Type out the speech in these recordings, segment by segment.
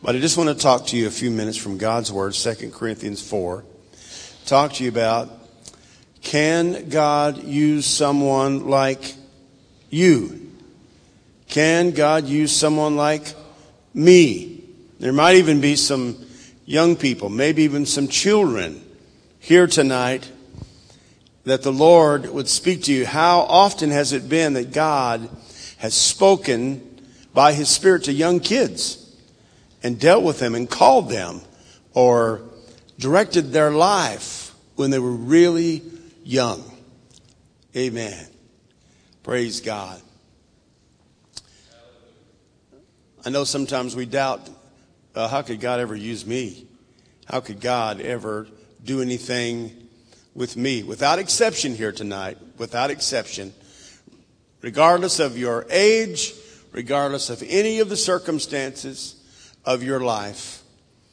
But I just want to talk to you a few minutes from God's Word, 2 Corinthians 4. Talk to you about, can God use someone like you? Can God use someone like me? There might even be some young people, maybe even some children here tonight that the Lord would speak to you. How often has it been that God has spoken by His Spirit to young kids and dealt with them and called them or directed their life when they were really young? Amen. Praise God. I know sometimes we doubt, how could God ever use me? How could God ever do anything with me? Without exception here tonight, without exception, regardless of your age, regardless of any of the circumstances of your life,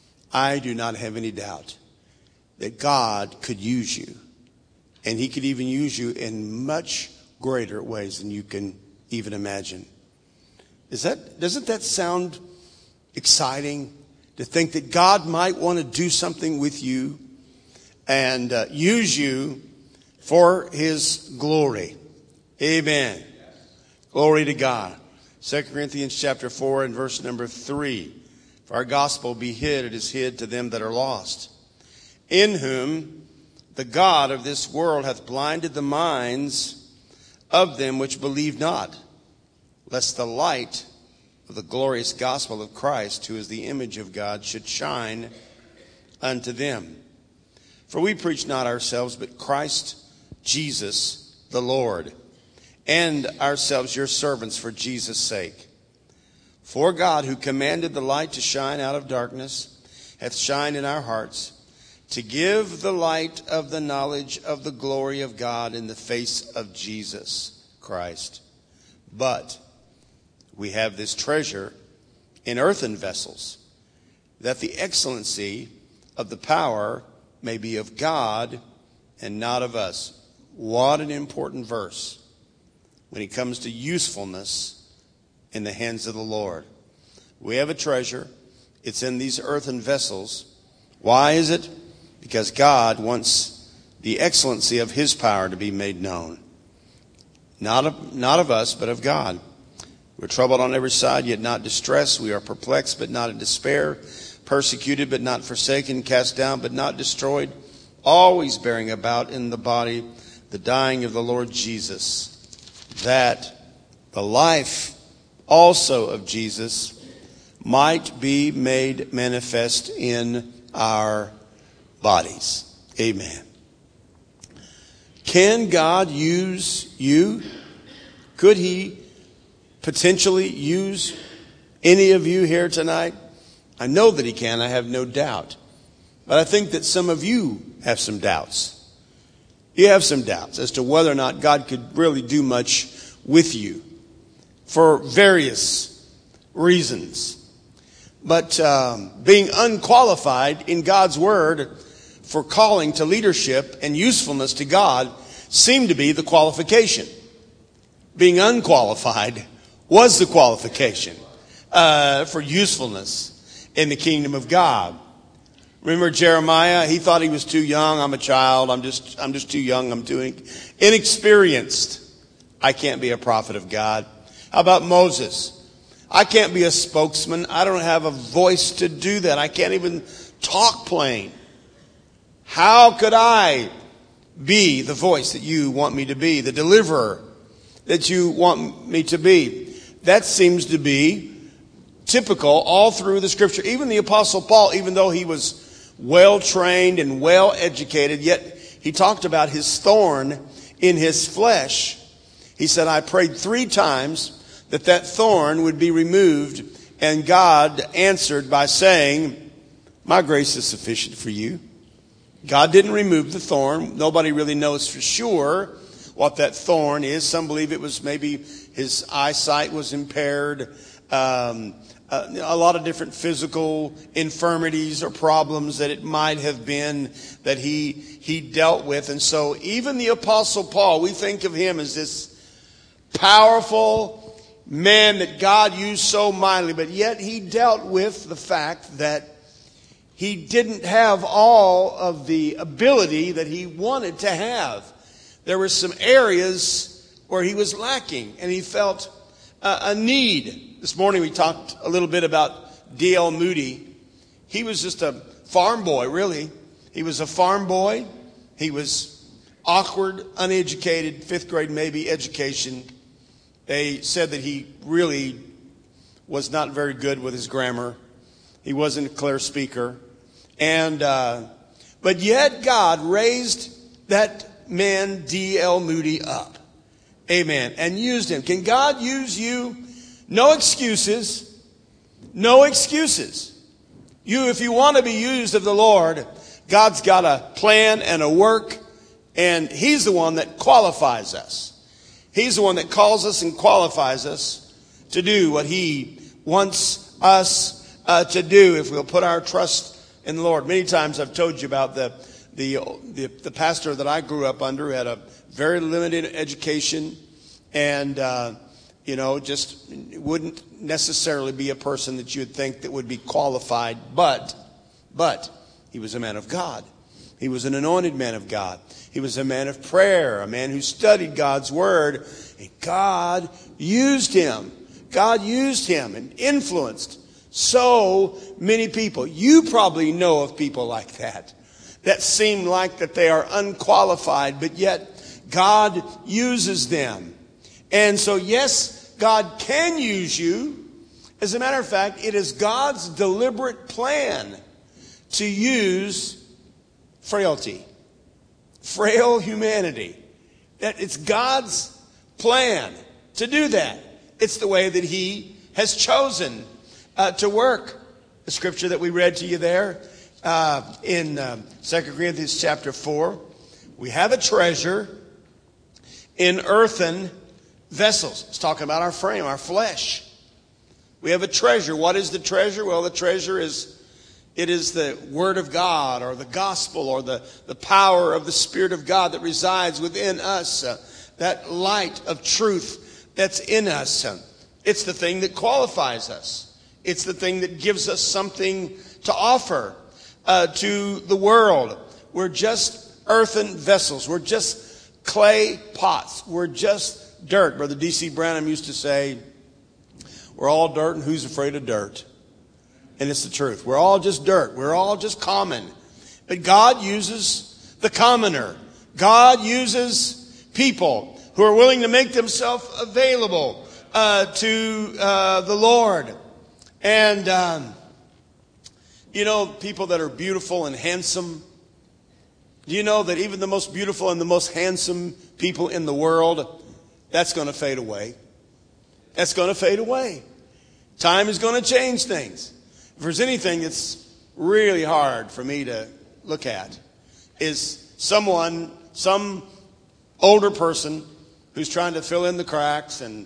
I do not have any doubt that God could use you. And He could even use you in much greater ways than you can even imagine. Doesn't that sound exciting to think that God might want to do something with you and use you for His glory? Amen. Glory to God. 2 Corinthians chapter 4 and verse number 3. If our gospel be hid, it is hid to them that are lost, in whom the God of this world hath blinded the minds of them which believe not, lest the light of the glorious gospel of Christ, who is the image of God, should shine unto them. For we preach not ourselves, but Christ Jesus the Lord, and ourselves your servants for Jesus' sake. For God, who commanded the light to shine out of darkness, hath shined in our hearts, to give the light of the knowledge of the glory of God in the face of Jesus Christ. But we have this treasure in earthen vessels, that the excellency of the power may be of God and not of us. What an important verse when it comes to usefulness in the hands of the Lord. We have a treasure. It's in these earthen vessels. Why is it? Because God wants the excellency of His power to be made known. Not of us, but of God. We're troubled on every side, yet not distressed. We are perplexed, but not in despair. Persecuted, but not forsaken. Cast down, but not destroyed. Always bearing about in the body the dying of the Lord Jesus, that the life also of Jesus might be made manifest in our bodies. Amen. Can God use you? Could He potentially use any of you here tonight? I know that He can. I have no doubt. But I think that some of you have some doubts. You have some doubts as to whether or not God could really do much with you for various reasons. But being unqualified in God's Word for calling to leadership and usefulness to God seemed to be the qualification. Being unqualified was the qualification for usefulness in the kingdom of God. Remember Jeremiah? He thought he was too young. I'm a child. I'm just too young. I'm too inexperienced. I can't be a prophet of God. How about Moses? I can't be a spokesman. I don't have a voice to do that. I can't even talk plain. How could I be the voice that you want me to be, the deliverer that you want me to be? That seems to be typical all through the Scripture. Even the Apostle Paul, even though he was well trained and well educated, yet he talked about his thorn in his flesh. He said, I prayed 3 times that thorn would be removed, and God answered by saying, my grace is sufficient for you. God didn't remove the thorn. Nobody really knows for sure what that thorn is. Some believe it was maybe his eyesight was impaired. A lot of different physical infirmities or problems that it might have been that he dealt with. And so even the Apostle Paul, we think of him as this powerful, man that God used so mightily, but yet he dealt with the fact that he didn't have all of the ability that he wanted to have. There were some areas where he was lacking, and he felt a need. This morning we talked a little bit about D.L. Moody. He was just a farm boy, really. He was a farm boy. He was awkward, uneducated, 5th grade maybe education. They said that he really was not very good with his grammar. He wasn't a clear speaker. But yet God raised that man, D.L. Moody, up. Amen. And used him. Can God use you? No excuses. No excuses. If you want to be used of the Lord, God's got a plan and a work, and He's the one that qualifies us. He's the one that calls us and qualifies us to do what He wants us to do if we'll put our trust in the Lord. Many times I've told you about the pastor that I grew up under, had a very limited education, and just wouldn't necessarily be a person that you would think that would be qualified, but he was a man of God. He was an anointed man of God. He was a man of prayer, a man who studied God's word, and God used him. God used him and influenced so many people. You probably know of people like that seem like that they are unqualified, but yet God uses them. And so, yes, God can use you. As a matter of fact, it is God's deliberate plan to use frailty, frail humanity. That it's God's plan to do that. It's the way that He has chosen to work. The scripture that we read to you there in 2 Corinthians chapter 4, we have a treasure in earthen vessels. It's talking about our frame, our flesh. We have a treasure. What is the treasure? Well, the treasure is the Word of God, or the gospel, or the power of the Spirit of God that resides within us. That light of truth that's in us. It's the thing that qualifies us. It's the thing that gives us something to offer to the world. We're just earthen vessels. We're just clay pots. We're just dirt. Brother D.C. Branham used to say, we're all dirt, and who's afraid of dirt? And it's the truth. We're all just dirt. We're all just common. But God uses the commoner. God uses people who are willing to make themselves available to the Lord. And, people that are beautiful and handsome. Do you know that even the most beautiful and the most handsome people in the world, that's going to fade away? That's going to fade away. Time is going to change things. If there's anything that's really hard for me to look at, is some older person who's trying to fill in the cracks and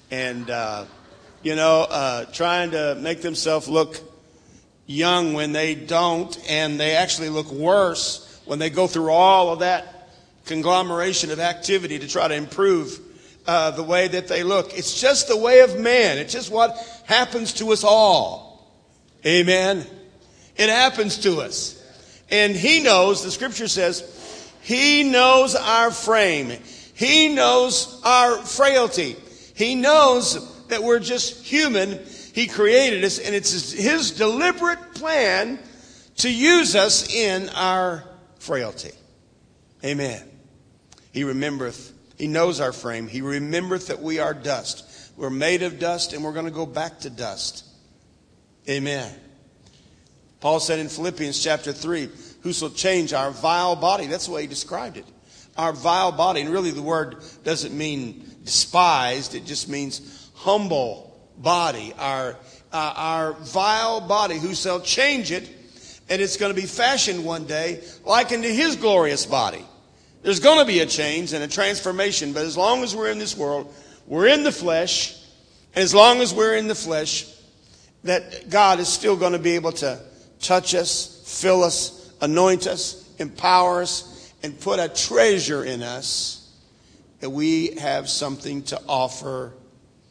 trying to make themselves look young when they don't, and they actually look worse when they go through all of that conglomeration of activity to try to improve the way that they look. It's just the way of man. It's just what happens to us all. Amen. It happens to us. And He knows, the scripture says, He knows our frame. He knows our frailty. He knows that we're just human. He created us, and it's His deliberate plan to use us in our frailty. Amen. He remembereth. He knows our frame. He remembereth that we are dust. We're made of dust, and we're going to go back to dust. Amen. Paul said in Philippians chapter 3, who shall change our vile body? That's the way he described it. Our vile body. And really the word doesn't mean despised. It just means humble body. Our vile body. Who shall change it? And it's going to be fashioned one day like unto His glorious body. There's going to be a change and a transformation. But as long as we're in this world, we're in the flesh. And as long as we're in the flesh, that God is still going to be able to touch us, fill us, anoint us, empower us, and put a treasure in us that we have something to offer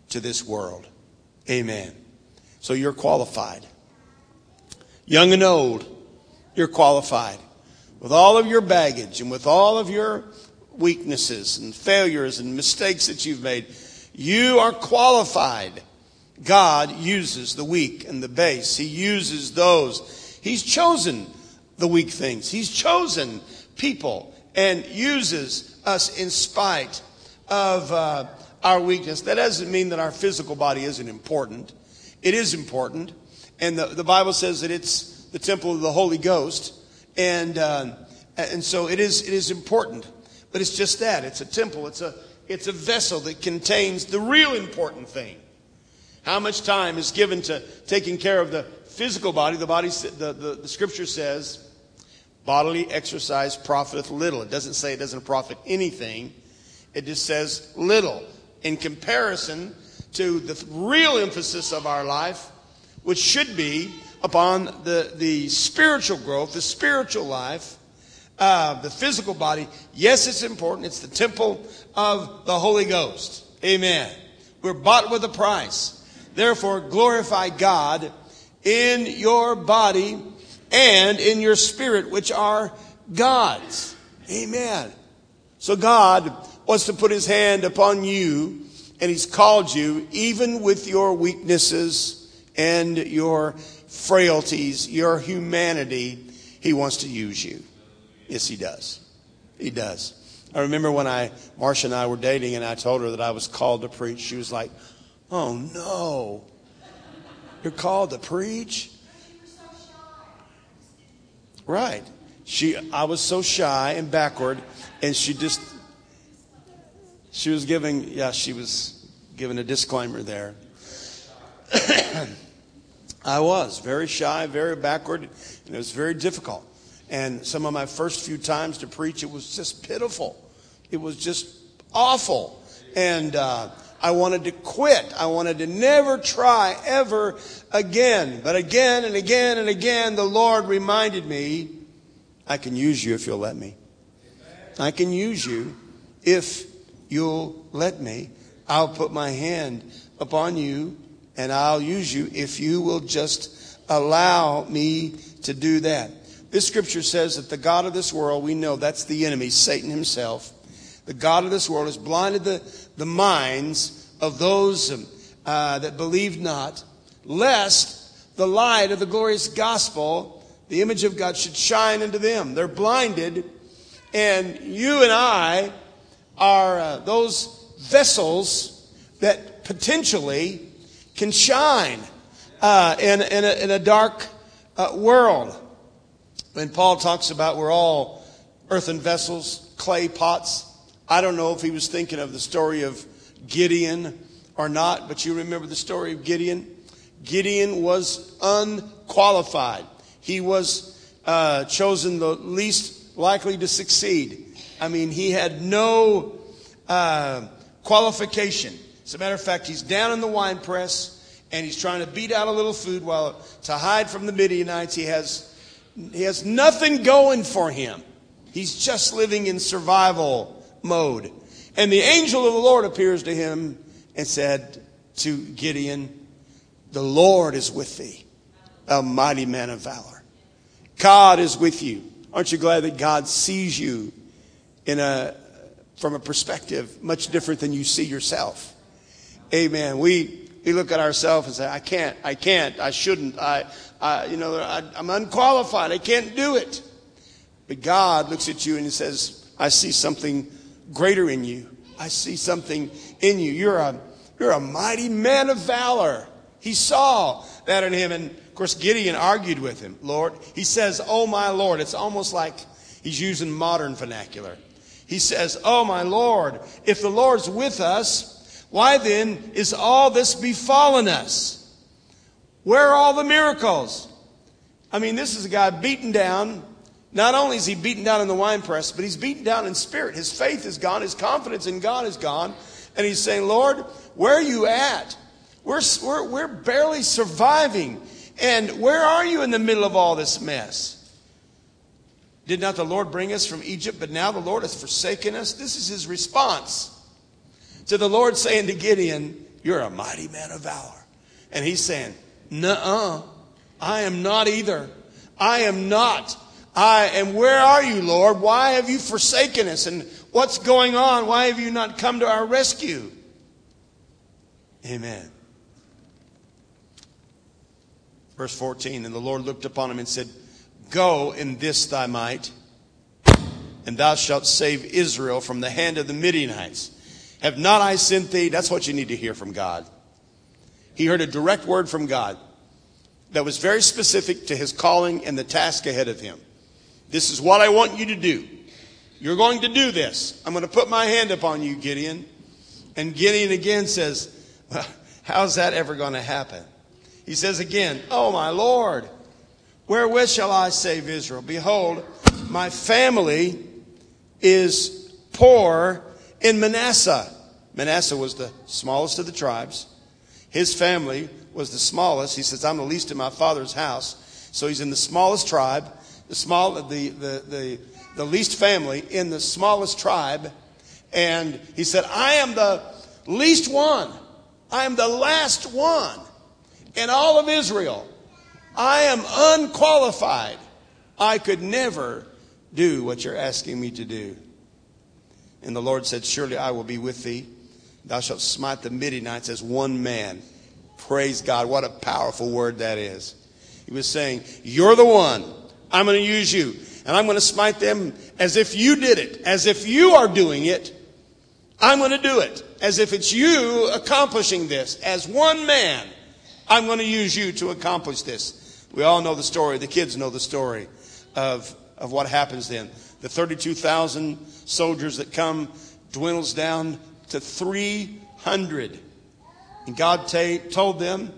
to this world. Amen. So you're qualified. Young and old, you're qualified. With all of your baggage and with all of your weaknesses and failures and mistakes that you've made, you are qualified. God uses the weak and the base. He uses those. He's chosen the weak things. He's chosen people and uses us in spite of our weakness. That doesn't mean that our physical body isn't important. It is important. And the Bible says that it's the temple of the Holy Ghost. And so it is important. But it's just that. It's a temple. It's a vessel that contains the real important thing. How much time is given to taking care of the physical body? The scripture says, bodily exercise profiteth little. It doesn't say it doesn't profit anything. It just says little in comparison to the real emphasis of our life, which should be upon the spiritual growth, the spiritual life, the physical body. Yes, it's important. It's the temple of the Holy Ghost. Amen. We're bought with a price. Therefore, glorify God in your body and in your spirit, which are God's. Amen. So God wants to put his hand upon you, and he's called you, even with your weaknesses and your frailties, your humanity. He wants to use you. Yes, he does. He does. I remember when Marcia and I were dating, and I told her that I was called to preach. She was like, "Oh no, you're called to preach?" Right. I was so shy and backward, and she was giving a disclaimer there. I was very shy, very backward, and it was very difficult. And some of my first few times to preach, it was just pitiful. It was just awful. And I wanted to quit. I wanted to never try ever again. But again and again and again, the Lord reminded me, I can use you if you'll let me. I can use you if you'll let me. I'll put my hand upon you and I'll use you if you will just allow me to do that. This scripture says that the God of this world, we know that's the enemy, Satan himself. The God of this world has blinded the minds of those that believe not, lest the light of the glorious gospel, the image of God, should shine into them. They're blinded, and you and I are those vessels that potentially can shine in a dark world. When Paul talks about we're all earthen vessels, clay pots, I don't know if he was thinking of the story of Gideon or not, but you remember the story of Gideon? Gideon was unqualified. He was chosen the least likely to succeed. I mean, he had no qualification. As a matter of fact, he's down in the wine press and he's trying to beat out a little food to hide from the Midianites. He has nothing going for him. He's just living in survival mode. And the angel of the Lord appears to him and said to Gideon, "The Lord is with thee, a mighty man of valor." God is with you. Aren't you glad that God sees you from a perspective much different than you see yourself? Amen. We look at ourselves and say, I can't, I shouldn't, I'm unqualified, I can't do it. But God looks at you and he says, I see something greater in you. I see something in you. You're a mighty man of valor. He saw that in him. And of course, Gideon argued with him. Lord, he says, "Oh my Lord." It's almost like he's using modern vernacular. He says, "Oh my Lord, if the Lord's with us, why then is all this befallen us? Where are all the miracles?" I mean, this is a guy beaten down. Not only is he beaten down in the winepress, but he's beaten down in spirit. His faith is gone. His confidence in God is gone. And he's saying, "Lord, where are you at? We're barely surviving. And where are you in the middle of all this mess? Did not the Lord bring us from Egypt, but now the Lord has forsaken us?" This is his response to the Lord saying to Gideon, you're a mighty man of valor. And he's saying, nuh-uh, I am not either. I am not. And where are you, Lord? Why have you forsaken us? And what's going on? Why have you not come to our rescue? Amen. Verse 14, and the Lord looked upon him and said, go in this thy might, and thou shalt save Israel from the hand of the Midianites. Have not I sent thee? That's what you need to hear from God. He heard a direct word from God that was very specific to his calling and the task ahead of him. This is what I want you to do. You're going to do this. I'm going to put my hand upon you, Gideon. And Gideon again says, well, how's that ever going to happen? He says again, oh my Lord, wherewith shall I save Israel? Behold, my family is poor in Manasseh. Manasseh was the smallest of the tribes. His family was the smallest. He says, I'm the least in my father's house. So he's in the smallest tribe, the least family in the smallest tribe. And he said, I am the least one. I am the last one in all of Israel. I am unqualified. I could never do what you're asking me to do. And the Lord said, surely I will be with thee. Thou shalt smite the Midianites as one man. Praise God. What a powerful word that is. He was saying, you're the one. I'm going to use you. And I'm going to smite them as if you did it. As if you are doing it. I'm going to do it. As if it's you accomplishing this. As one man, I'm going to use you to accomplish this. We all know the story. The kids know the story of what happens then. The 32,000 soldiers that come dwindles down to 300. And God told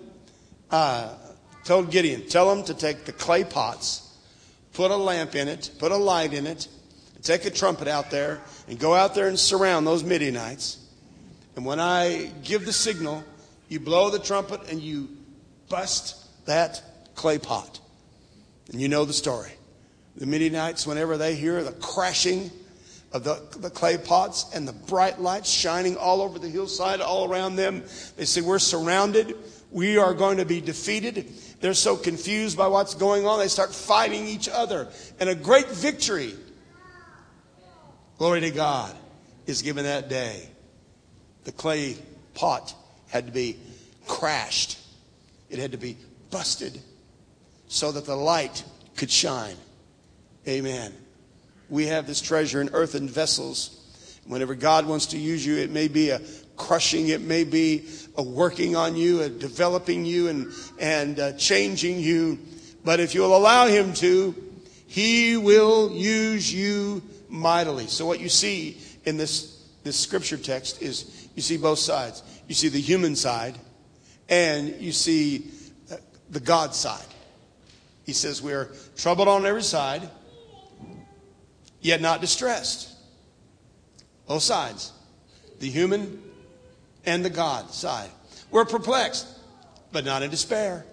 Gideon, tell them to take the clay pots, put a lamp in it, put a light in it, and take a trumpet out there and go out there and surround those Midianites. And when I give the signal, you blow the trumpet and you bust that clay pot. And you know the story. The Midianites, whenever they hear the crashing of the clay pots and the bright lights shining all over the hillside, all around them, they say, we're surrounded. We are going to be defeated. They're so confused by what's going on. They start fighting each other. And a great victory, glory to God, is given that day. The clay pot had to be crashed. It had to be busted so that the light could shine. Amen. We have this treasure in earthen vessels. Whenever God wants to use you, it may be a crushing, it may be a working on you, a developing you and changing you. But if you'll allow him to, he will use you mightily. So what you see in this scripture text is you see both sides. You see the human side and you see the God side. He says we are troubled on every side, yet not distressed. Both sides. The human and the God side. We're perplexed, but not in despair.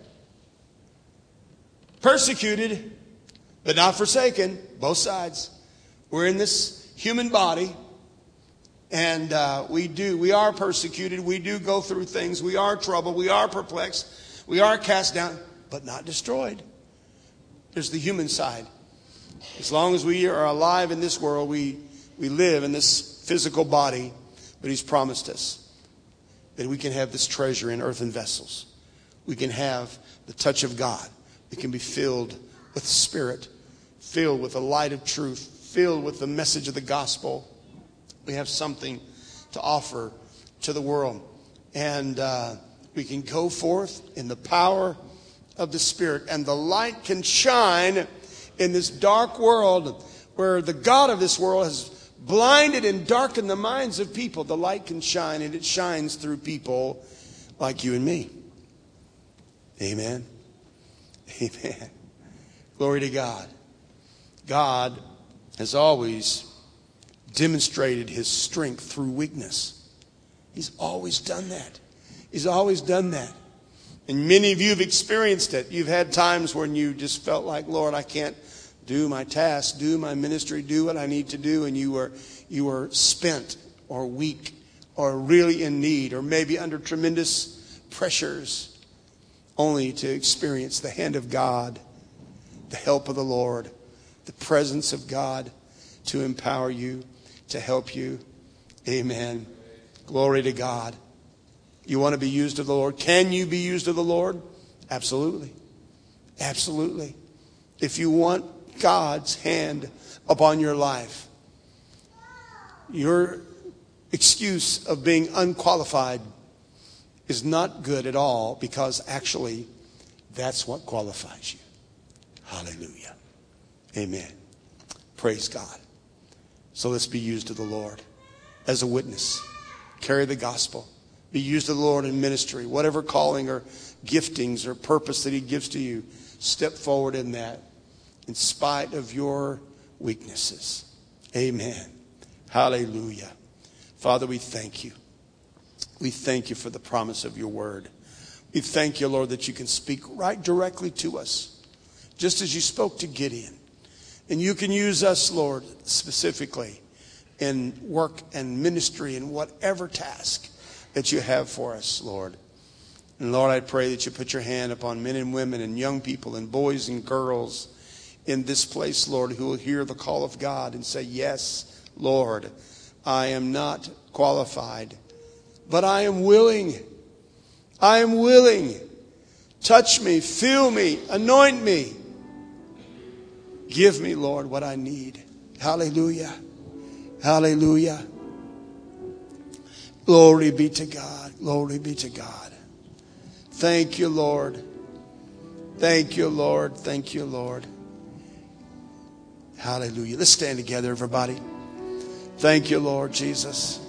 Persecuted, but not forsaken. Both sides. We're in this human body, and we are persecuted. We do go through things. We are troubled. We are perplexed. We are cast down, but not destroyed. There's the human side. As long as we are alive in this world, we live in this physical body, but he's promised us that we can have this treasure in earthen vessels. We can have the touch of God. We can be filled with the Spirit, filled with the light of truth, filled with the message of the gospel. We have something to offer to the world. And we can go forth in the power of the Spirit. And the light can shine in this dark world where the God of this world has blinded and darkened the minds of people. The light can shine, and it shines through people like you and me. Amen. Amen. Glory to God. God has always demonstrated his strength through weakness. He's always done that. He's always done that. And many of you have experienced it. You've had times when you just felt like, Lord, I can't do my task, do my ministry, do what I need to do. And you were spent or weak or really in need, or maybe under tremendous pressures, only to experience the hand of God, the help of the Lord, the presence of God to empower you, to help you. Amen. Glory to God. You want to be used of the Lord? Can you be used of the Lord? Absolutely. Absolutely. If you want God's hand upon your life, your excuse of being unqualified is not good at all, because actually that's what qualifies you. Hallelujah. Amen. Praise God. So let's be used of the Lord as a witness. Carry the gospel. Be used of the Lord in ministry. Whatever calling or giftings or purpose that He gives to you, step forward in that in spite of your weaknesses. Amen. Hallelujah. Father, we thank you. We thank you for the promise of your word. We thank you, Lord, that you can speak right directly to us, just as you spoke to Gideon. And you can use us, Lord, specifically in work and ministry and whatever task that you have for us, Lord. And Lord, I pray that you put your hand upon men and women and young people and boys and girls in this place, Lord, who will hear the call of God and say, yes, Lord, I am not qualified, but I am willing. I am willing. Touch me, fill me, anoint me. Give me, Lord, what I need. Hallelujah. Hallelujah. Glory be to God. Glory be to God. Thank you, Lord. Thank you, Lord. Thank you, Lord. Hallelujah. Let's stand together, everybody. Thank you, Lord Jesus.